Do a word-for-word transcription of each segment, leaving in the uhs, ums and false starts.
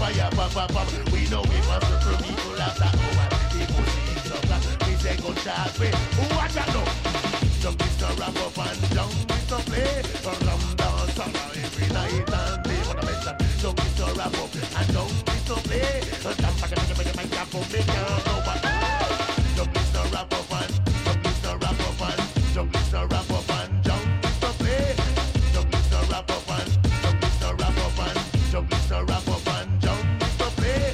fire, pop, pop, pop. We know we must for people after hours. People see something, we say good job, who watch out now? Jump this to wrap up and jump this to play. Rum down summer every night and day. What I mention, jump this to wrap up and jump this to play. Jump back and make a man cap up, make a go back. Jump this to wrap up and jump this to wrap up and jump this to wrap up and jump this to play. Jump this to wrap up and jump this to wrap up and jump this to wrap up and jump this to play.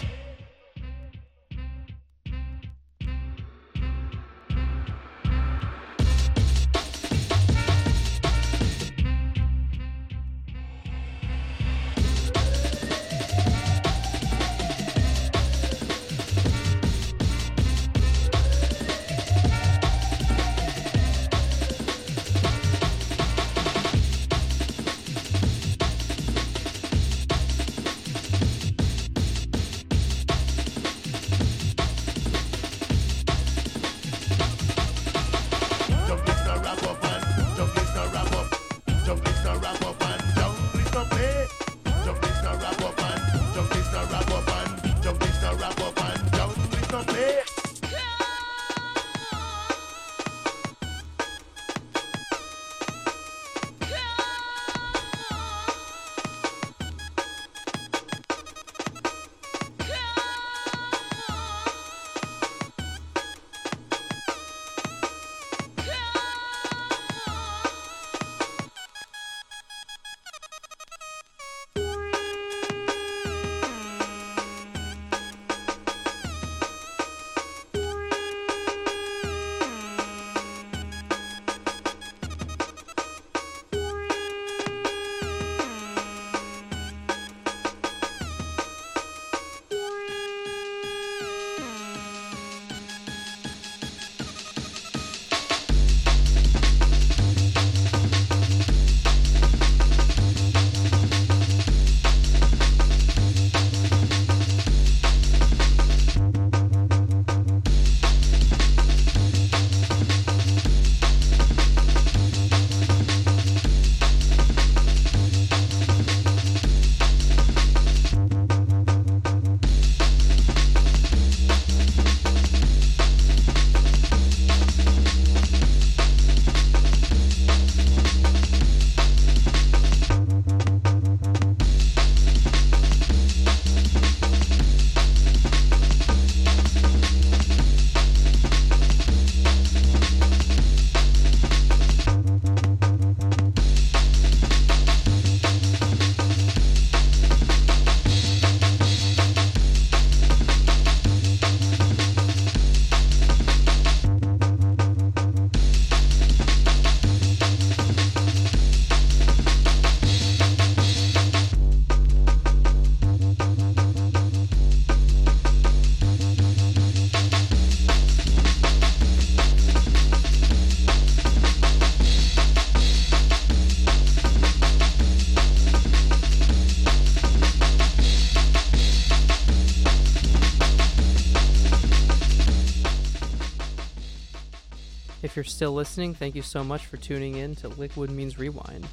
If you're still listening, thank you so much for tuning in to Liquid Means Rewind.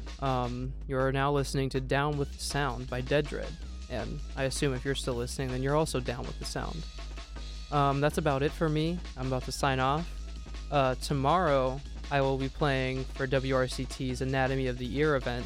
Um, you're now listening to Down with the Sound by Dead Dread, and I assume if you're still listening, then you're also down with the sound. Um, that's about it for me. I'm about to sign off. Uh, tomorrow, I will be playing for W R C T's Anatomy of the Year event,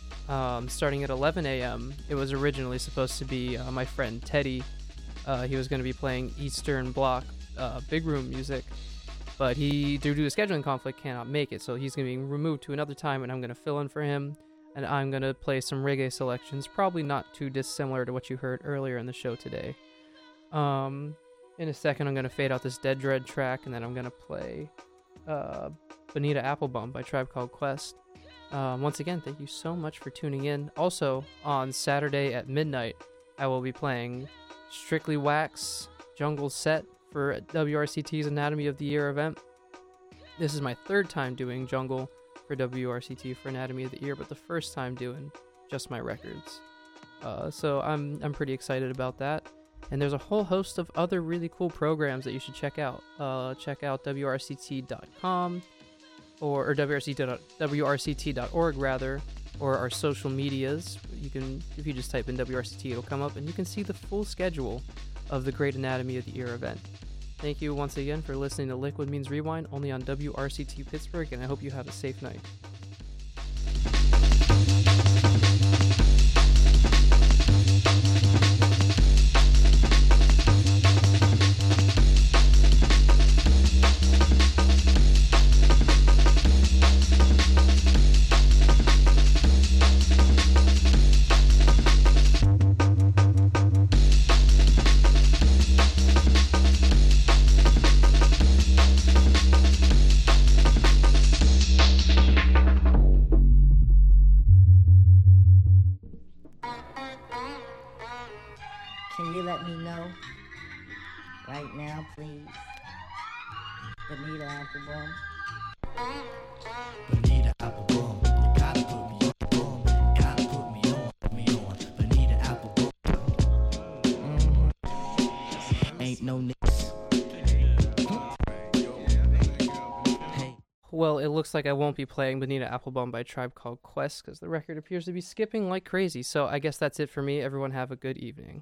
um, starting at eleven a.m. It was originally supposed to be uh, my friend Teddy. Uh, he was going to be playing Eastern Bloc uh, big room music, but he, due to a scheduling conflict, cannot make it, so he's going to be removed to another time, and I'm going to fill in for him, and I'm going to play some reggae selections, probably not too dissimilar to what you heard earlier in the show today. Um, in a second, I'm going to fade out this Dead Dread track, and then I'm going to play uh, Bonita Applebum by Tribe Called Quest. Um, once again, thank you so much for tuning in. Also, on Saturday at midnight, I will be playing Strictly Wax Jungle Set for W R C T's Anatomy of the Year event. This is my third time doing Jungle for W R C T for Anatomy of the Year, but the first time doing just my records. Uh, so I'm I'm pretty excited about that. And there's a whole host of other really cool programs that you should check out. Uh, check out W R C T dot com or, or W R C T dot org rather. or our social medias. You can, if you just type in W R C T, it'll come up, and you can see the full schedule of the Great Anatomy of the Ear event. Thank you once again for listening to Liquid Means Rewind, only on W R C T Pittsburgh, and I hope you have a safe night. Can you let me know right now, please? Bonita Applebum. Bonita Applebum, you gotta put me on, bum. Gotta put me on, put me on. Bonita Applebum. Mm. Ain't no niggas. Hey. Well, it looks like I won't be playing Bonita Applebum by Tribe Called Quest because the record appears to be skipping like crazy. So I guess that's it for me. Everyone have a good evening.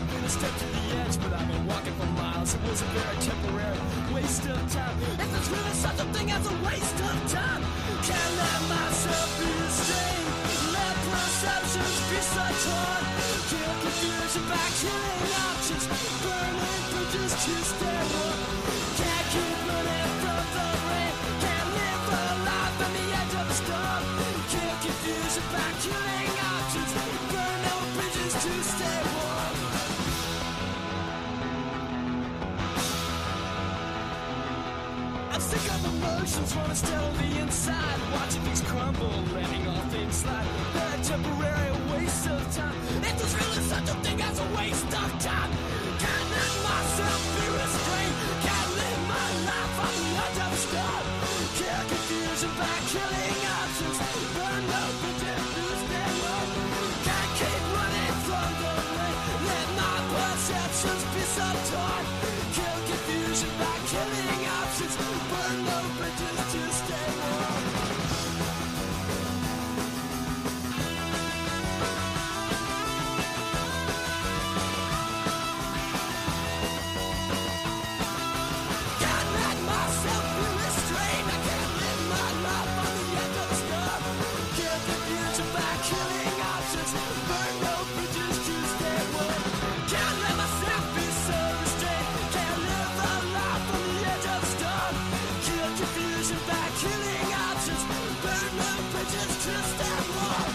been a step to the edge, but I've been walking for miles. It was a very temporary waste of time. If there's really such a thing as a waste of time, can't let myself be restrained. Let perceptions be so torn. Kill confusion by killing options. Burning bridges to stay warm. Can't keep running from the rain. Can't live a life on the edge of a storm. Kill confusion by killing options. Burn no bridges to stay warm. I'm sick of emotions running still on the inside. Watching things crumble, letting all things slide. They're a temporary waste of time. If there's really such a thing as a waste of time, can't let myself be restrained. Can't live my life on the edge of a storm. Kill confusion by killing options. Burn no bridges to stay warm. Can't keep running from the rain. Let my perceptions be so torn. Kill confusion by killing options. Burn no bridges to stay warm. Can't let myself be restrained. I can't live my life on the edge of a storm. Kill confusion by killing options. Burn no bridges to stay warm. Can't let myself be so restrained. Can't live a life on the edge of a storm. Kill confusion by killing options. Burn no bridges to stay warm.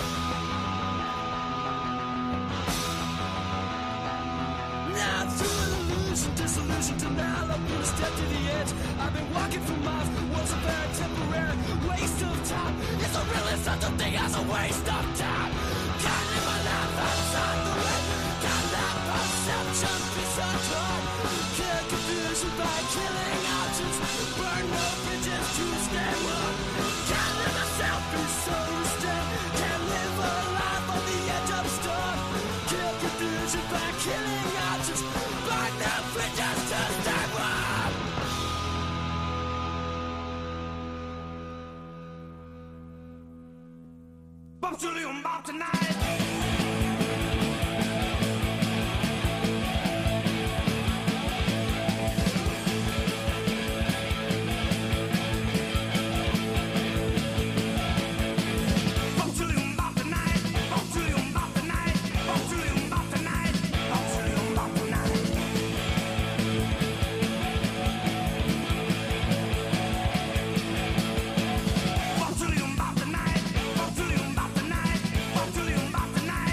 Now through illusion, disillusion, denial, I've been a step to the edge. I've been walking for miles. It was a very temporary waste of time. Is there really such a thing as a waste of time? Can't live my life outside the way. Can't let perception be so torn. Kill confusion by killing options. Burn no bridges to stay warm. Can't let myself be so restrained. Can't live a life on the edge of a storm. Kill confusion by killing options. Burn no bridges to stay warm. Bump to the bump tonight. Bump to the bump tonight. Bump to the bump tonight. Bump to the bump tonight. Bump to the bump tonight. Bump to the bump tonight. Bump to the bump tonight. Bump to the bump tonight.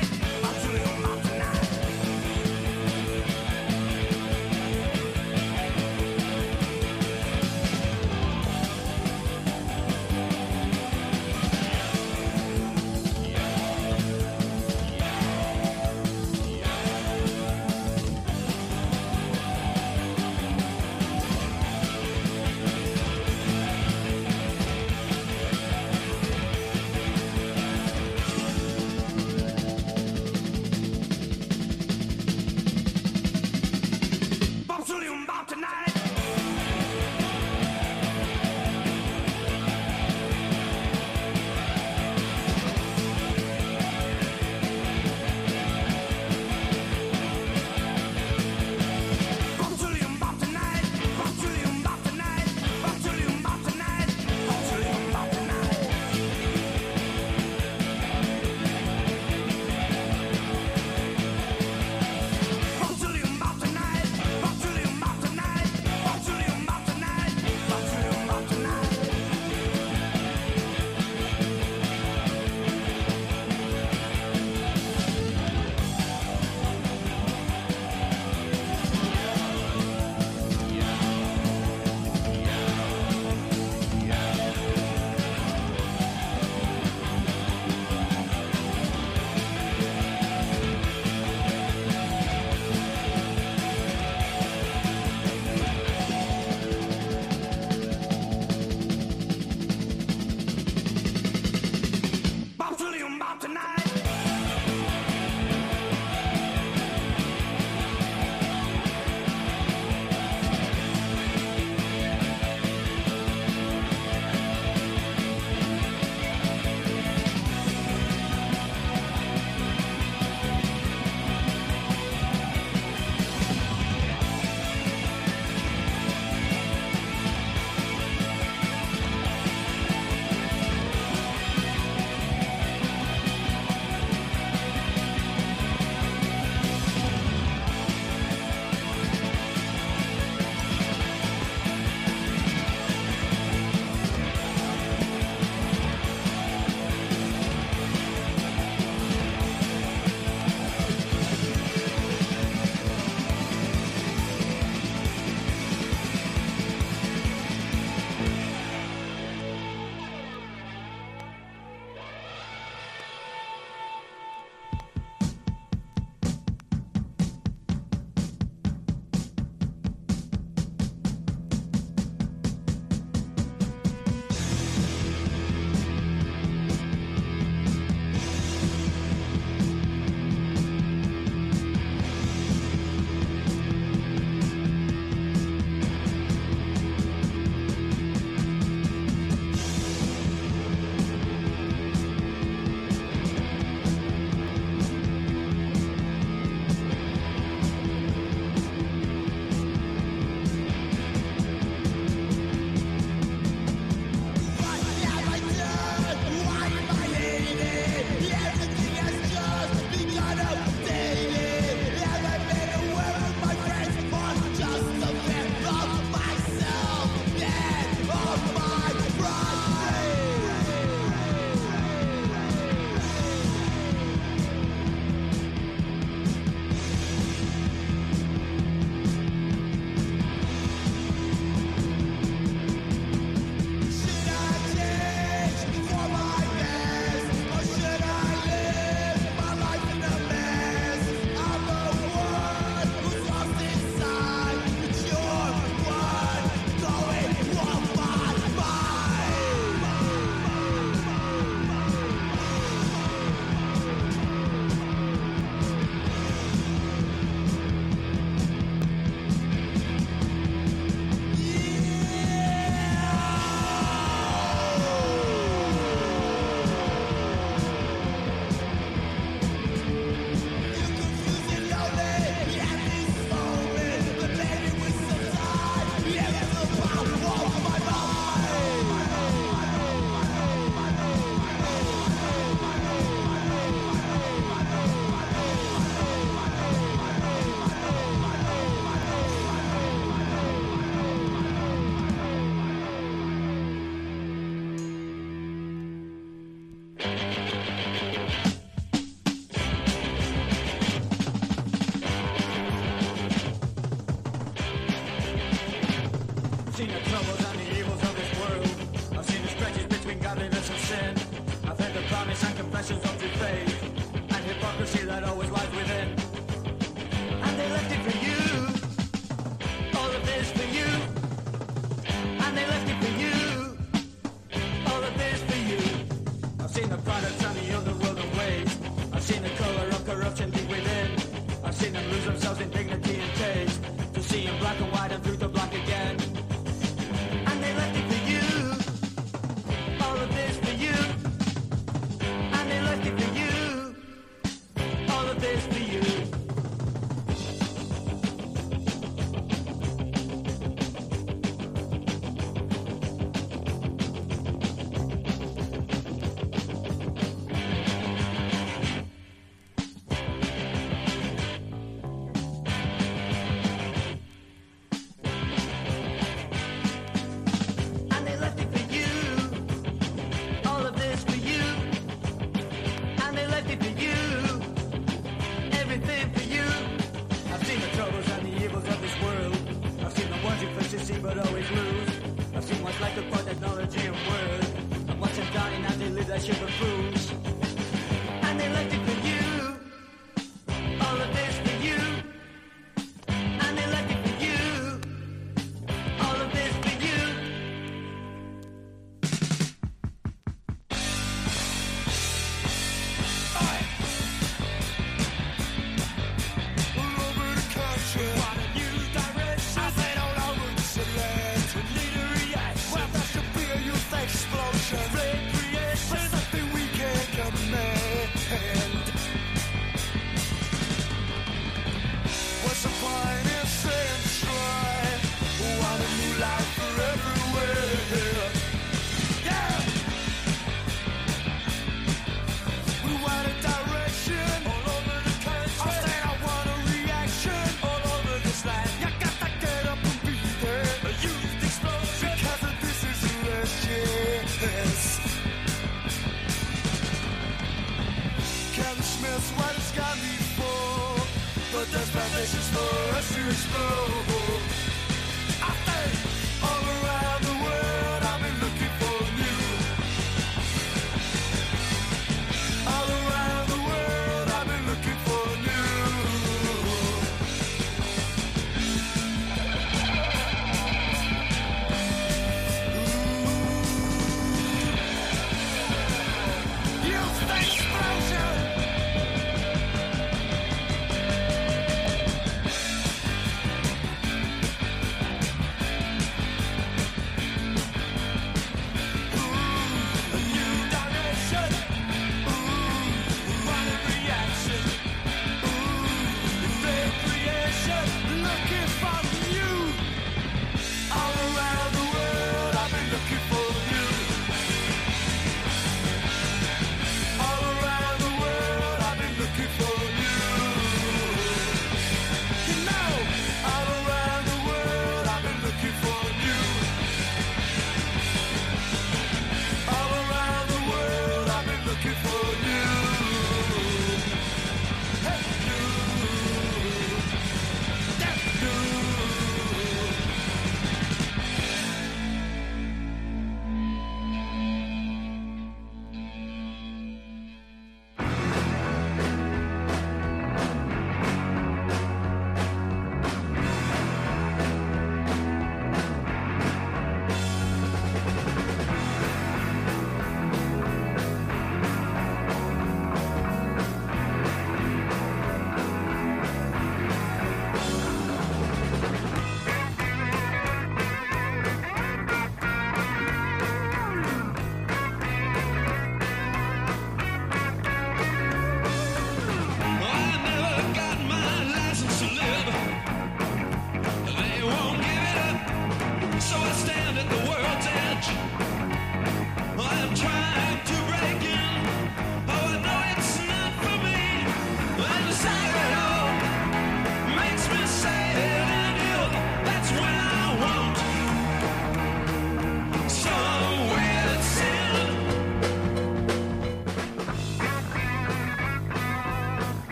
seen the troubles and the evils of this world. I've seen the stretches between godliness and sin. I've heard the promise and confessions of true faith, and hypocrisy that always lies within. And they left it for you. All of this for you. And they left it for you. All of this for you. I've seen the products and the underworld of ways. I've seen the color of corruption deep within. I've seen them lose themselves in dignity and taste, to see in black and white and through to black again. And they left it for you. All of this for you. And they left it for you. All of this for you. And they left it for you. All of this for you. And they left it for you. Everything for you. I've seen the troubles and the evils of this world. I've seen the ones you first succeed but always lose. I've seen what's like to put technology and word, and watch them dying as they live that ship of fools. And they left it for you. All of this for you. And they left it for you. All of this for you. All over the country, want a new direction. I said all over the city. We need a reaction. Well, that should be a youth explosion. Recreation, something we can command. What's the point in saying try? We want a new life for everywhere. Yeah! We want a direction all over the country. I said I want a reaction all over this land. You got to get up and be there. A youth explosion, because of this is the last chance. Kevin Smith's what it's got me for, but there's foundations for us to explore. I think all around the world I've been looking for you. All around the world I've been looking for you. Youth explosion. A new direction. Ooh, want a reaction. Ooh, recreation. Looking for you. All around the world I've been looking for you. All around the world I've been looking for you. You know, all around the world I've been looking for you. All around the world I've been looking for you. Hey, you. That you.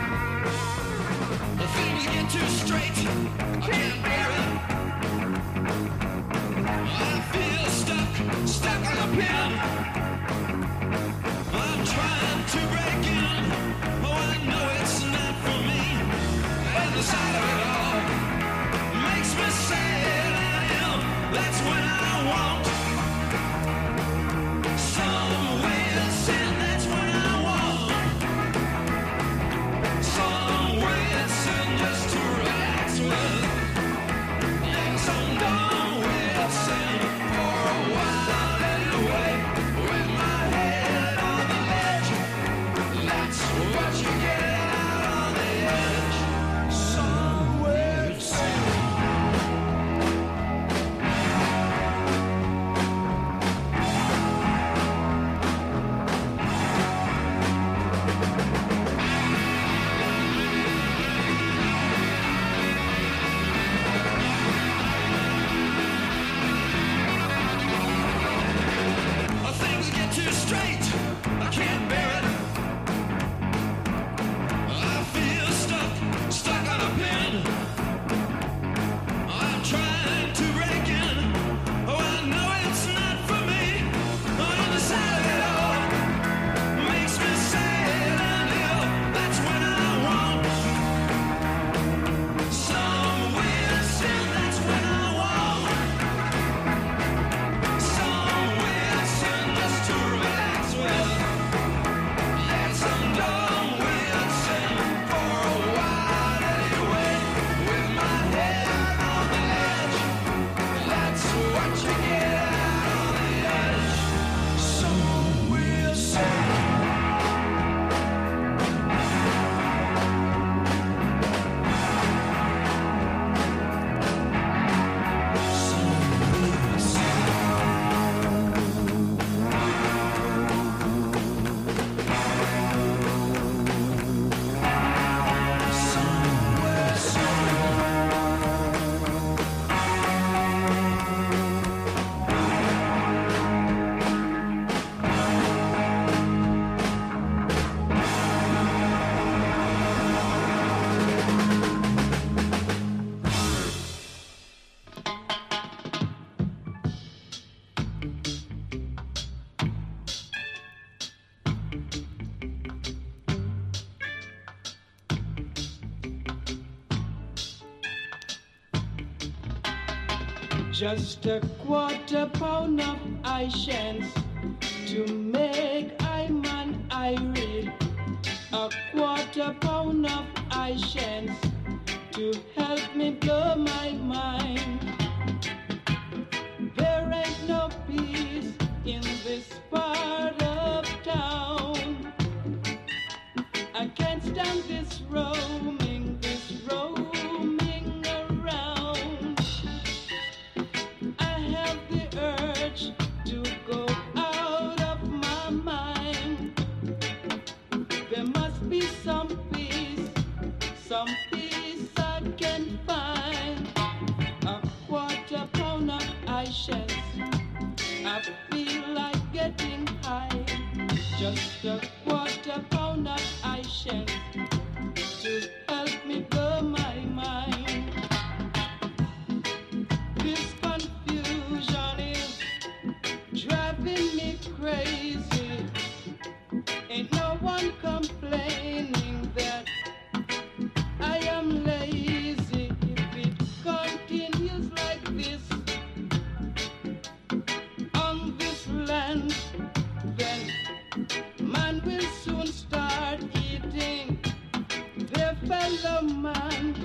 too straight. I can't bear it. pin. I'm trying to break in. Oh, I know it's not for me. And the sight of it all makes me sad and ill. That's when I want some way to sin. That's when I want some way to sin, just to relax with. And some dumb way to sin for a while anyway. With my head on the ledge, that's what you get out on the edge. Somewhere to sin. Things get too straight, I can't bear it. I feel stuck, stuck on a pin. I'm trying to break in. Oh, I know it's not for me. On the side of it all makes me sad and ill. That's when I want some way to sin. That's when I want some way to sin, just to relax with. Yeah, some dumb way to sin for a while anyway. With my head on the edge, that's what you get out on the edge. Some way to sin. Just a quarter pound of eye chance to make I man I read. A quarter pound of eye chance to help me blow my mind. There ain't no peace in this part of town. I can't stand this roaming, this roaming around. I have the urge to go out of my mind. There must be some peace, some peace I can find. A quarter pound of eye chance, I feel like getting high. Just a quarter pound of eye chance to help me blow my mind. This confusion is driving me crazy. Ain't no one complaining that I am lazy. If it continues like this on this land, then man will soon start eating their fellow man.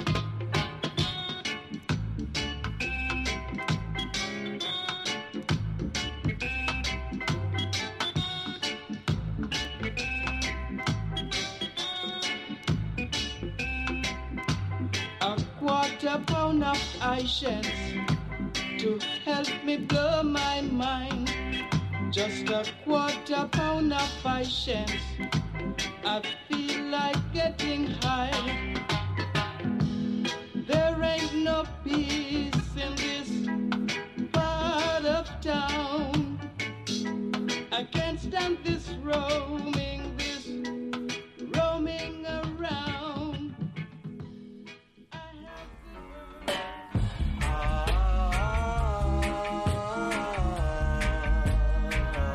A quarter pound of eye chance to help me blow my mind. Just a quarter pound of eye chance, I feel like getting high. There ain't no peace in this part of town. I can't stand this roaming, this roaming around. I have the urge.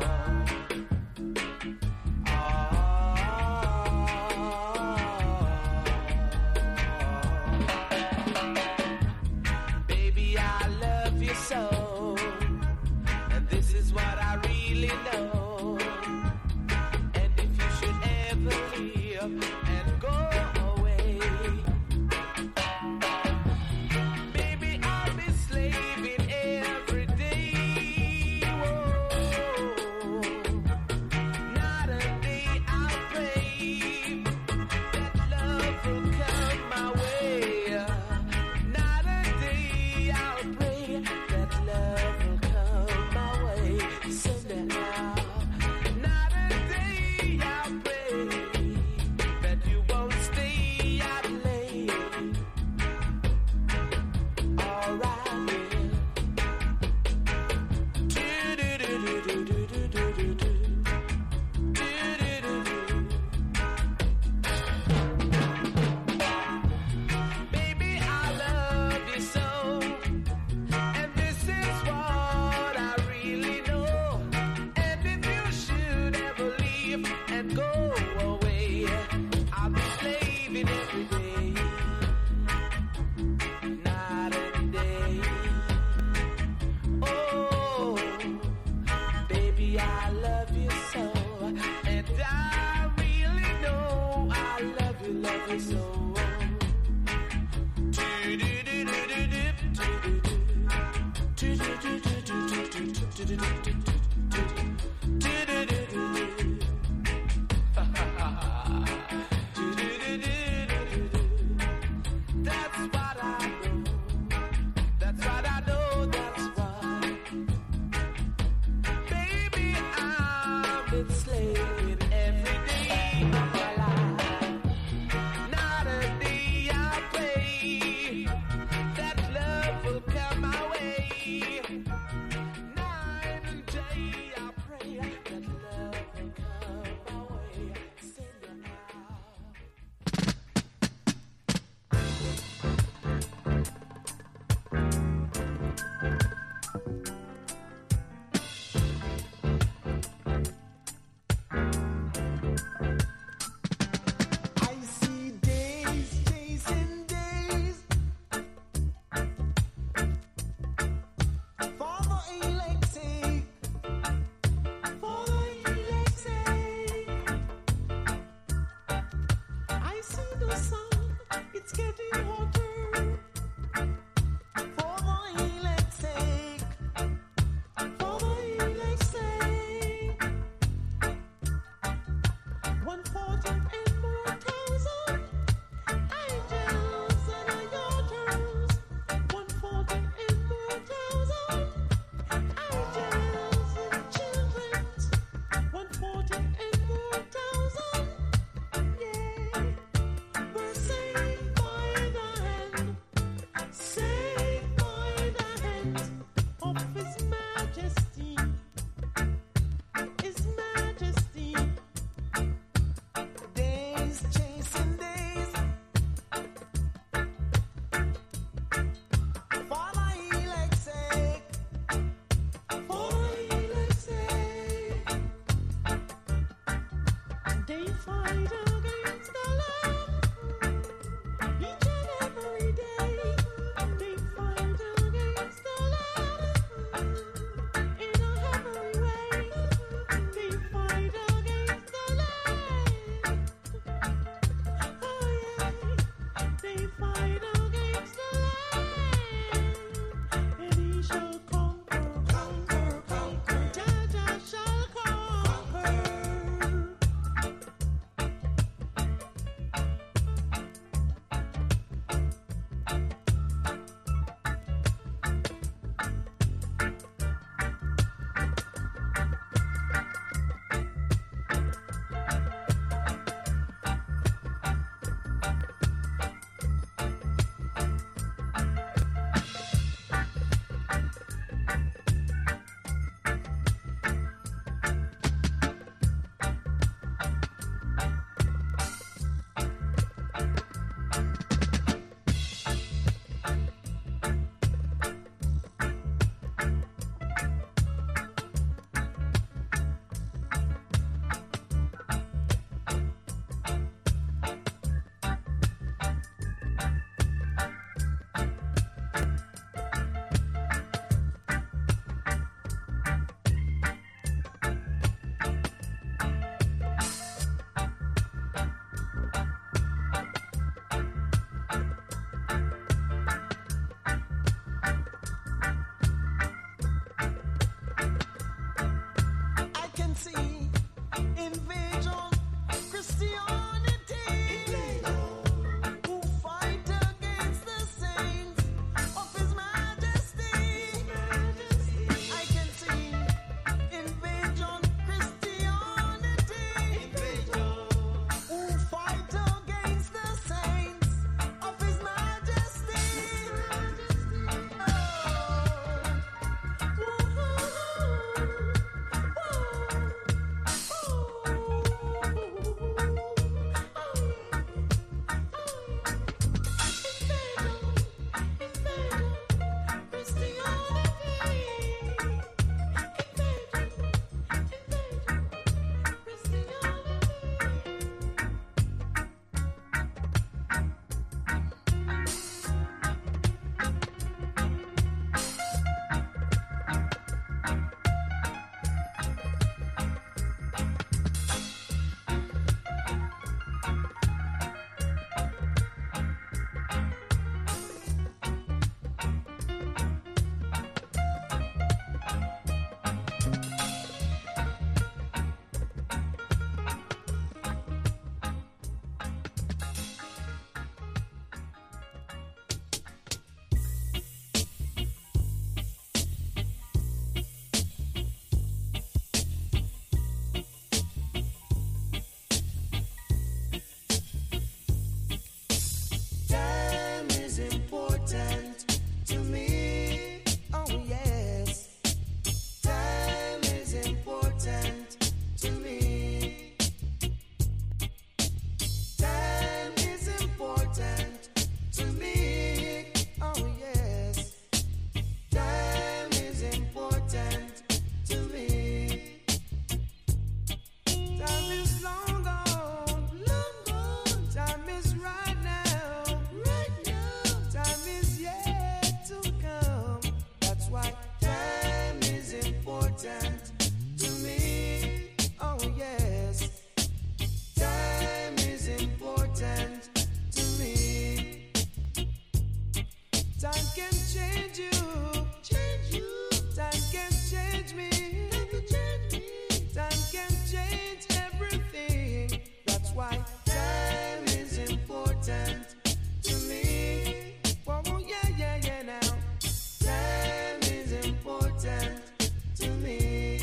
can change you. Change you. Time can change me. Time can change me. Time can change everything. That's why time is important to me. Oh, oh yeah, yeah, yeah now. Time is important to me.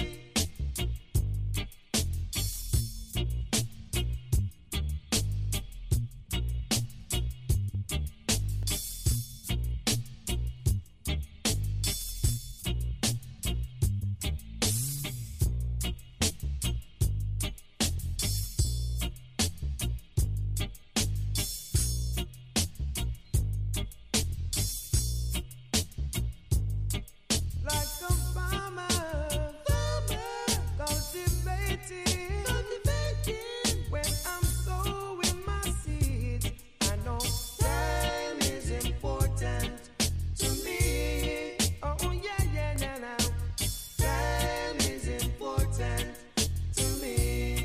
Like a farmer, farmer cultivating, cultivating. When I'm sowing my seeds, I know time is important to me. Oh yeah, yeah, now, now. Time is important to me.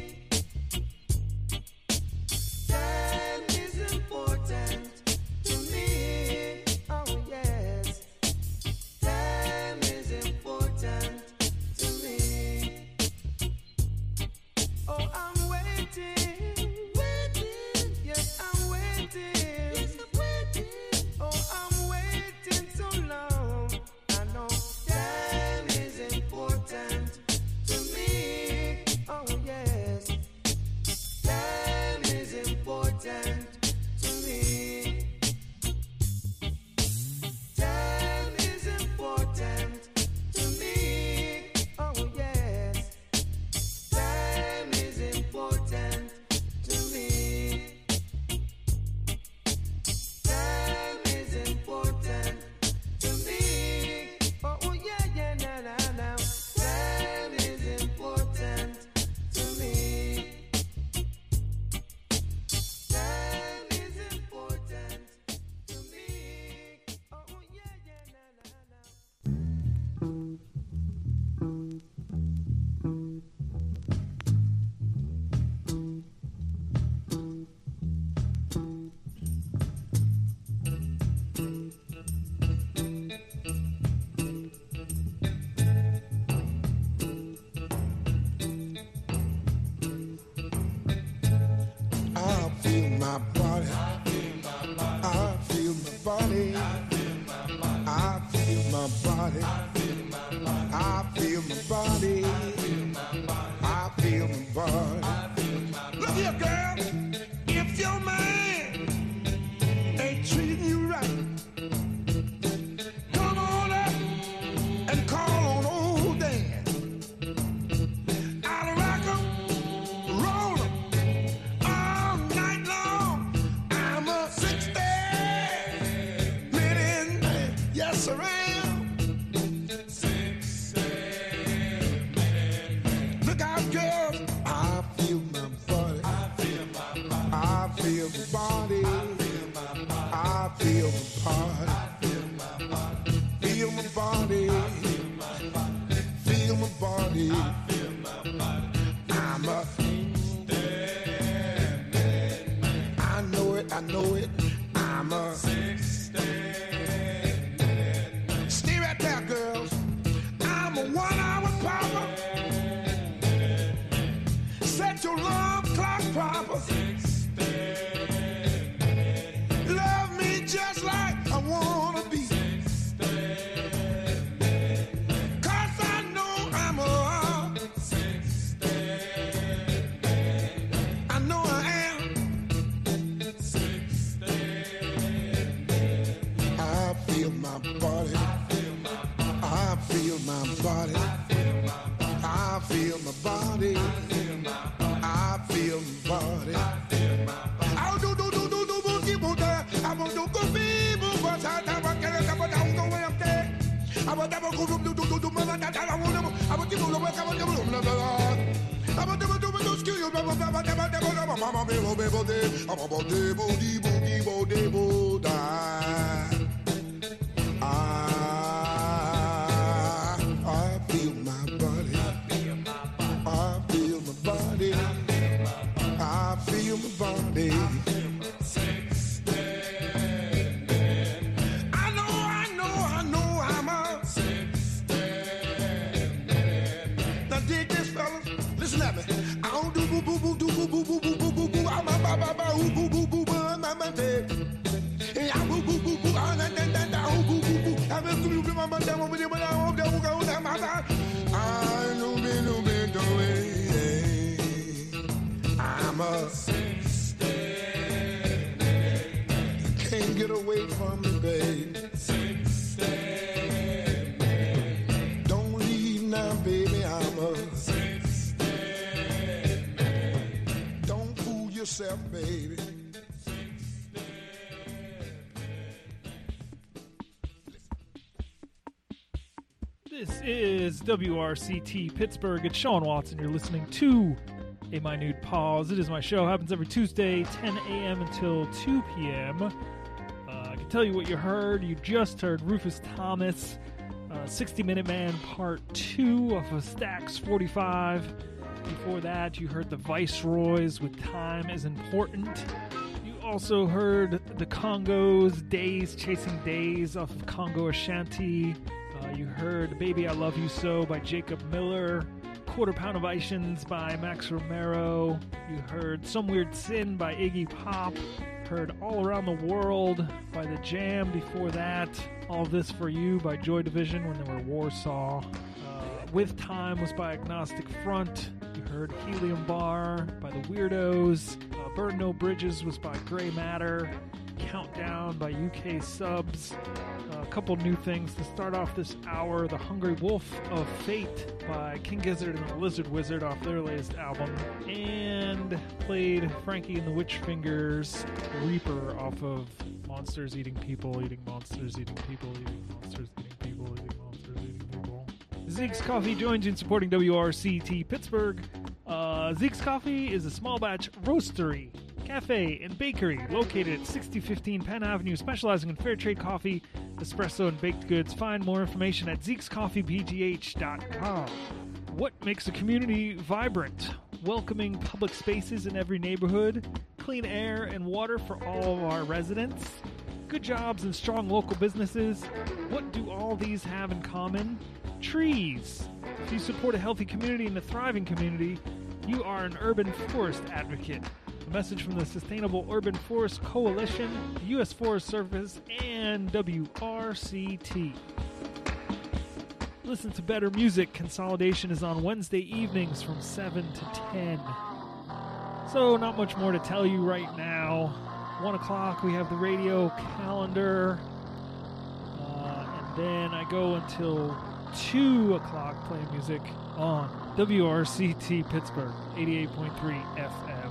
Time is important to me. Oh yes. Time is important to me. Oh, I'm waiting, waiting. Yes, I'm waiting. Yes, I'm waiting. Oh, I'm waiting so long. I know time is important to me. Oh yes, time is important to me. Time is important to me. Oh yes. Time is important to me. Time is important to me. Oh yeah, yeah, now, now, now. Time is important to me. Time is important to me. Oh yeah, yeah, now, now, now. I feel my body. I feel my body. I feel my body. I feel my body. I feel my body. Look here, girl. If your man ain't treating you right, come on up and call on old Dan. I'll rock 'em, roll 'em all night long. I'm a sixty minute man. Yes, I am. Look out, girls. I feel my body. I feel my body. I feel my body. I feel my body. Feel my body. Feel my body. I'm a I know it, I know it. I'm a stay right there, girls. I'm a one-hour popper. Set your alarm clock proper. Love me just like I wanna be. 'Cause I know I'm a I know I am. I feel my body. I feel my body. I feel my body. I feel my body. I do do do do do do do do do. I want to go be move. But I don't want to go. I don't go where I'm there. I want to go do do do do do. I want to. I want to. I want to go. I want to. I want to. I want to do do skill. I want to. I want to. I want to. Mama bebo bebo de. I want to debo debo debo debo die. I I feel my body. I feel my body. I feel my body. I know, I I'm a can't get away from me, babe. Don't leave now, baby. I'm a don't fool yourself, baby. This is W R C T Pittsburgh. It's Sean Watson. You're listening to A Minute Pause. It is my show. Happens every Tuesday, ten a.m. until two p.m. Uh, I can tell you what you heard. You just heard Rufus Thomas, uh, sixty minute Man Part two off of Stax forty-five. Before that, you heard the Viceroys with Time is Important. You also heard the Congos, Days Chasing Days off of Congo Ashanti. Uh, you heard Baby I Love You So by Jacob Miller, Quarter Pound of Ishins by Max Romero. You heard Some Weird Sin by Iggy Pop. Heard All Around the World by The Jam before that. All This For You by Joy Division when they were Warsaw. Uh, With Time was by Agnostic Front. You heard Helium Bar by The Weirdos. Uh, Burn No Bridges was by Grey Matter. Countdown by U K Subs. Uh, a couple new things to start off this hour. The Hungry Wolf of Fate by King Gizzard and the Lizard Wizard off their latest album. And played Frankie and the Witch Fingers Reaper off of Monsters Eating People, Eating Monsters, Eating People, Eating Monsters, Eating People, Eating Monsters, Eating People. Zeke's Coffee joins you in supporting W R C T Pittsburgh. Uh, Zeke's Coffee is a small batch roastery, cafe, and bakery located at sixty fifteen Penn Avenue, specializing in fair trade coffee, espresso, and baked goods. Find more information at zeeks coffee p g h dot com. What makes a community vibrant? Welcoming public spaces in every neighborhood, clean air and water for all of our residents, good jobs and strong local businesses. What do all these have in common? Trees. If you support a healthy community and a thriving community, you are an urban forest advocate. A message from the Sustainable Urban Forest Coalition, the U S Forest Service, and W R C T. Listen to better music. Consolidation is on Wednesday evenings from seven to ten. So, not much more to tell you right now. one o'clock, we have the radio calendar. Uh, and then I go until two o'clock playing music on W R C T Pittsburgh, eighty-eight point three F M.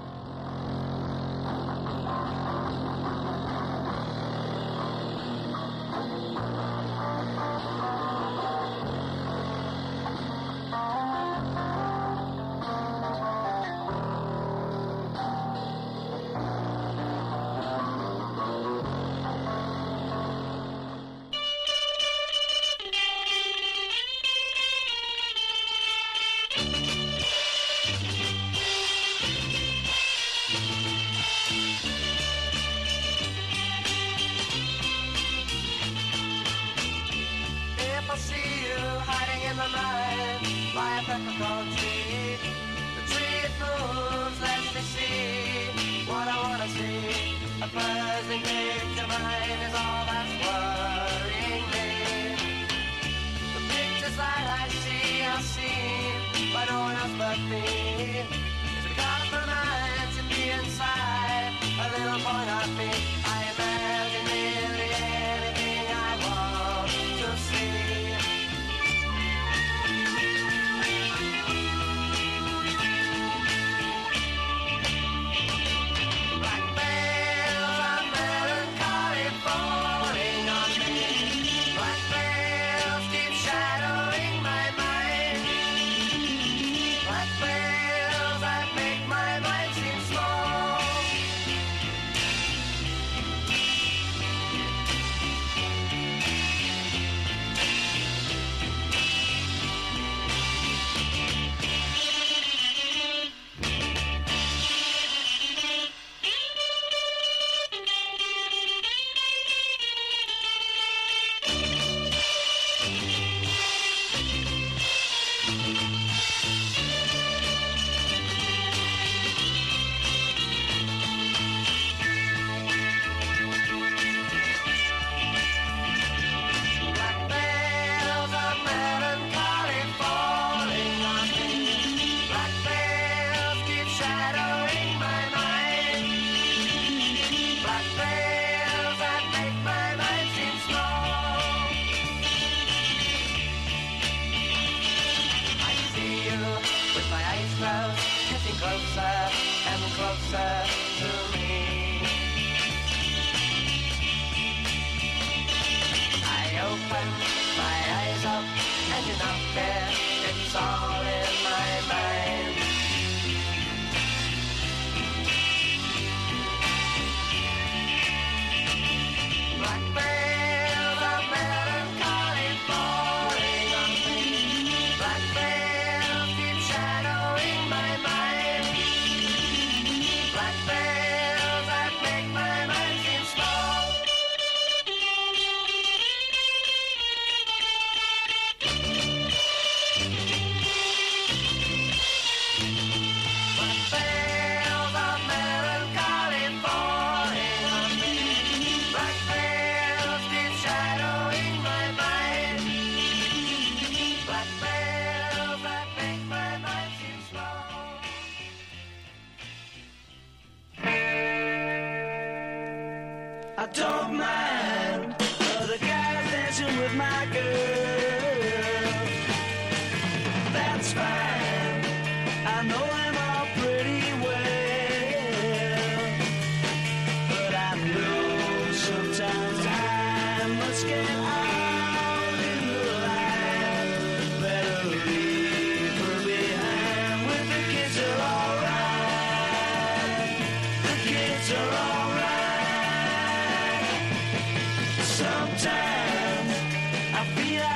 time. My eyes up and you're not there. It's all in my mind. Black veils of melancholy falling on me. Black veils keep shadowing my mind. Black veils that make my mind seem small. Black veils of melancholy falling on me. Black veils keep shadowing my mind. Black veils that make my mind seem small. I don't mind other guys dancing with my girl. That's fine. I know them all pretty well. But I know sometimes I must get out in the light. Better leave her behind with the kids are alright. The kids are alright. Sometimes I feel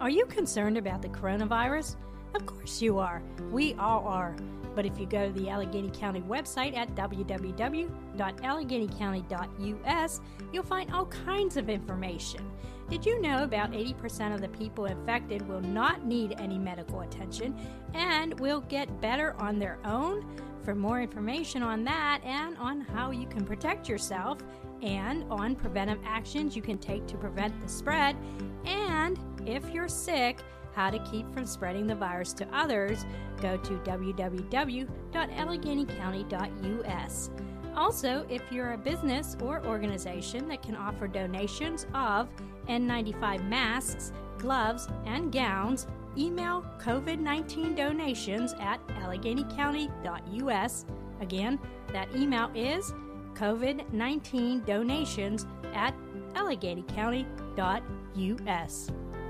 Are you concerned about the coronavirus? Of course you are. We all are. But if you go to the Allegheny County website at w w w dot allegheny county dot u s, you'll find all kinds of information. Did you know about eighty percent of the people infected will not need any medical attention and will get better on their own? For more information on that and on how you can protect yourself and on preventive actions you can take to prevent the spread, and if you're sick, how to keep from spreading the virus to others, go to w w w dot allegheny county dot u s. Also, if you're a business or organization that can offer donations of N ninety-five masks, gloves, and gowns, email COVID nineteen donations at allegheny county dot u s. Again, that email is COVID nineteen donations at allegheny county dot u s.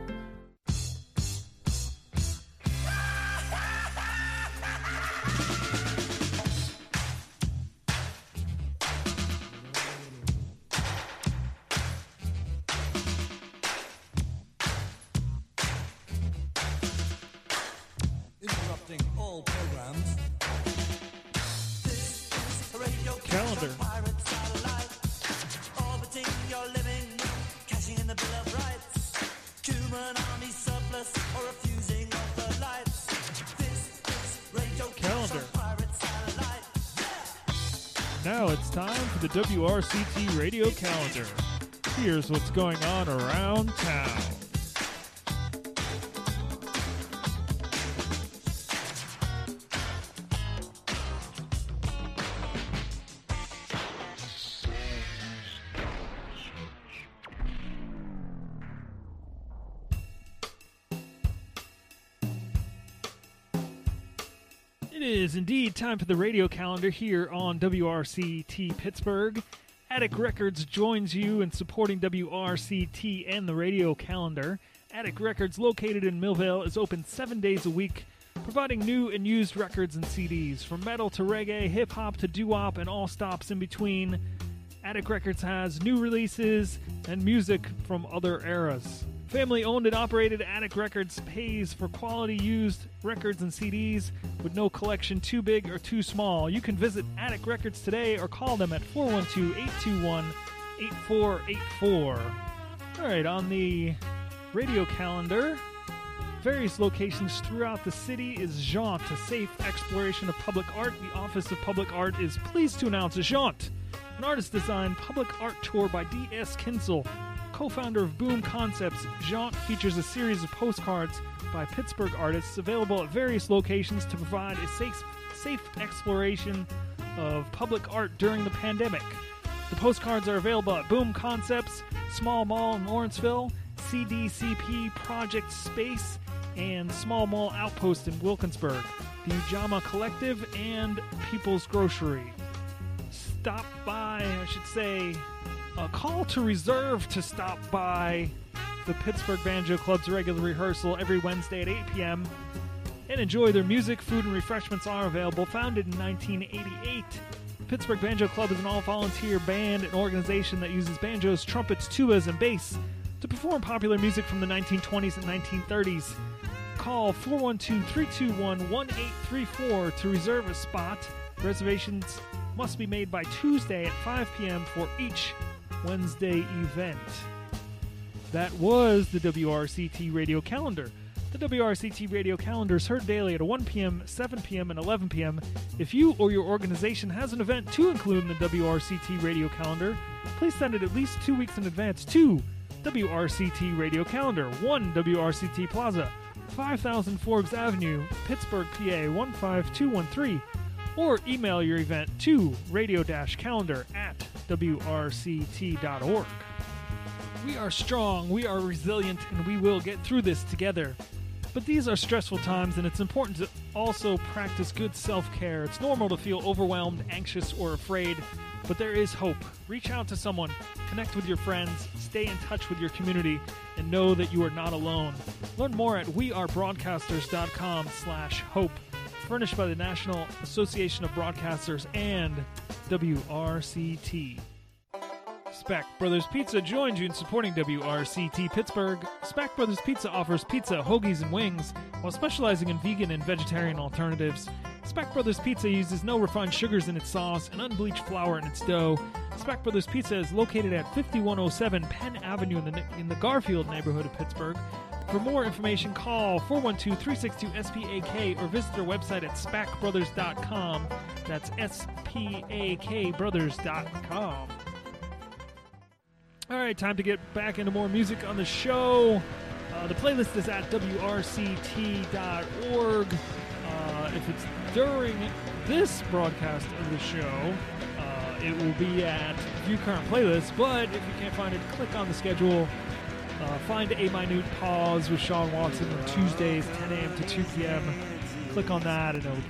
Interrupting all programs. This is a radio Calendar. pirate satellite, orbiting your living room, cashing in the Bill of Rights. Human army surplus or refusing of the lights. This is radio Calendar. pirate satellite. Now it's time for the W R C T radio calendar. Here's what's going on around town. It is indeed time for the radio calendar here on W R C T Pittsburgh. Attic Records joins you in supporting W R C T and the radio calendar. Attic Records, located in Millvale, is open seven days a week, providing new and used records and C Ds. From metal to reggae, hip-hop to doo-wop, and all stops in between, Attic Records has new releases and music from other eras. Family-owned and operated, Attic Records pays for quality used records and C Ds with no collection too big or too small. You can visit Attic Records today or call them at four one two, eight two one, eight four eight four. All right, on the radio calendar, various locations throughout the city is Jaunt, a safe exploration of public art. The Office of Public Art is pleased to announce a Jaunt, an artist-designed public art tour by D S Kinsel, co-founder of Boom Concepts. Jaunt features a series of postcards by Pittsburgh artists available at various locations to provide a safe, safe exploration of public art during the pandemic. The postcards are available at Boom Concepts, Small Mall in Lawrenceville, C D C P Project Space, and Small Mall Outpost in Wilkinsburg, the Ujamaa Collective, and People's Grocery. Stop by, I should say, a call to reserve to stop by the Pittsburgh Banjo Club's regular rehearsal every Wednesday at eight p.m. and enjoy their music. Food and refreshments are available. Founded in nineteen eighty-eight, the Pittsburgh Banjo Club is an all-volunteer band and organization that uses banjos, trumpets, tubas, and bass to perform popular music from the nineteen twenties and nineteen thirties. Call four one two, three two one, one eight three four to reserve a spot. Reservations must be made by Tuesday at five p.m. for each Wednesday event. That was the W R C T radio calendar. The W R C T radio calendar is heard daily at one p.m., seven p.m., and eleven p.m. If you or your organization has an event to include in the W R C T radio calendar, please send it at least two weeks in advance to W R C T Radio Calendar, one W R C T Plaza, five thousand Forbes Avenue, Pittsburgh, P A one five two one three, or email your event to radio-calendar at W R C T dot org. We are strong, we are resilient, and we will get through this together. But these are stressful times, and it's important to also practice good self-care. It's normal to feel overwhelmed, anxious, or afraid, but there is hope. Reach out to someone, connect with your friends, stay in touch with your community, and know that you are not alone. Learn more at wearebroadcasters.com slash hope, furnished by the National Association of Broadcasters and W R C T. Speck Brothers Pizza joins you in supporting W R C T Pittsburgh. Speck Brothers Pizza offers pizza, hoagies, and wings while specializing in vegan and vegetarian alternatives. Speck Brothers Pizza uses no refined sugars in its sauce and unbleached flour in its dough. Speck Brothers Pizza is located at fifty-one oh seven Penn Avenue in the in the Garfield neighborhood of Pittsburgh. For more information, call four one two, three six two, S P A K or visit their website at spack brothers dot com. That's S P A K brothers dot com. All right, time to get back into more music on the show. Uh, the playlist is at W R C T dot org. Uh, if it's during this broadcast of the show, uh, it will be at View Current Playlist, but if you can't find it, click on the schedule. Uh, find A Minute Pause with Sean Watson on Tuesdays, ten a.m. to two p.m. Click on that, and it'll